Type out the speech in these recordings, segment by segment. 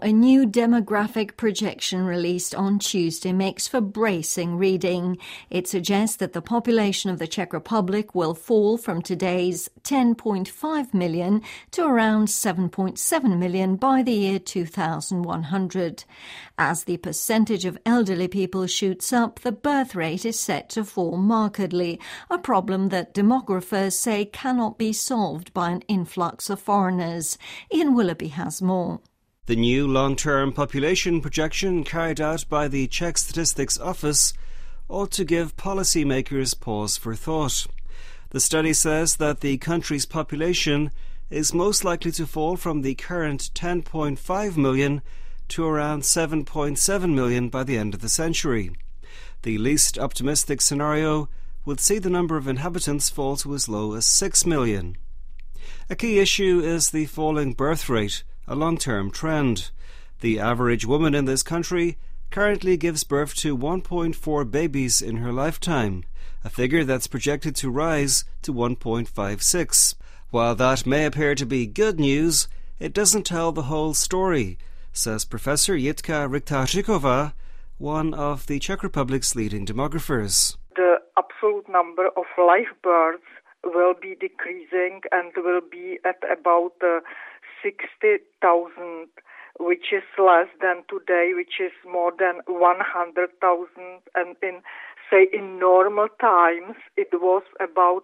A new demographic projection released on Tuesday makes for bracing reading. It suggests that the population of the Czech Republic will fall from today's 10.5 million to around 7.7 million by the year 2100. As the percentage of elderly people shoots up, the birth rate is set to fall markedly, a problem that demographers say cannot be solved by an influx of foreigners. Ian Willoughby has more. The new long-term population projection carried out by the Czech Statistics Office ought to give policymakers pause for thought. The study says that the country's population is most likely to fall from the current 10.5 million to around 7.7 million by the end of the century. The least optimistic scenario would see the number of inhabitants fall to as low as 6 million. A key issue is the falling birth rate, a long-term trend. The average woman in this country currently gives birth to 1.4 babies in her lifetime, a figure that's projected to rise to 1.56. While that may appear to be good news, it doesn't tell the whole story, says Professor Jitka Rychtaříková, one of the Czech Republic's leading demographers. The absolute number of live births will be decreasing and will be at about 60,000, which is less than today, which is more than 100,000. And in normal times, it was about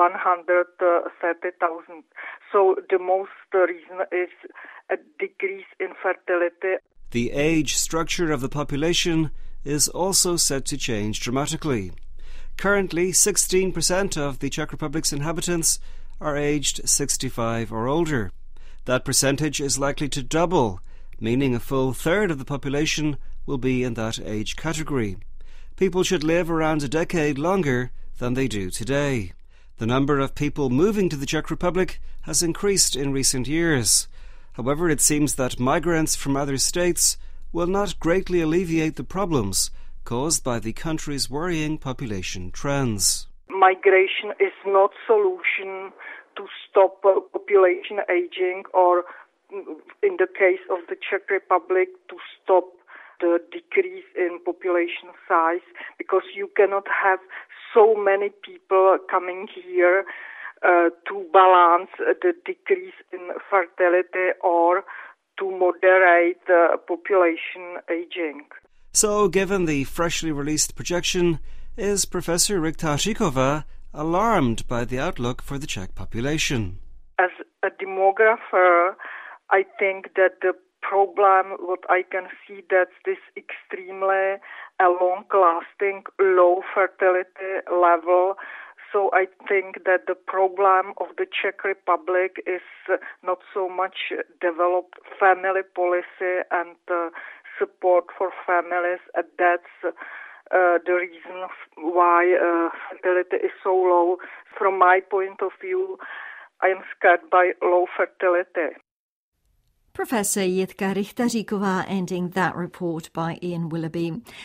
130,000. So the most reason is a decrease in fertility. The age structure of the population is also set to change dramatically. Currently, 16% of the Czech Republic's inhabitants are aged 65 or older. That percentage is likely to double, meaning a full third of the population will be in that age category. People should live around a decade longer than they do today. The number of people moving to the Czech Republic has increased in recent years. However, it seems that migrants from other states will not greatly alleviate the problems caused by the country's worrying population trends. Migration is not solution to stop population aging, or in the case of the Czech Republic, to stop the decrease in population size, because you cannot have so many people coming here to balance the decrease in fertility or to moderate population aging. So, given the freshly released projection, is Professor Rychtaříková alarmed by the outlook for the Czech population? As a demographer, I think that the problem, what I can see, that's this extremely long-lasting low fertility level. So I think that the problem of the Czech Republic is not so much developed family policy and support for families. And that's the reason why fertility is so low. From my point of view, I am scared by low fertility. Professor Jitka Rychtaříková ending that report by Ian Willoughby.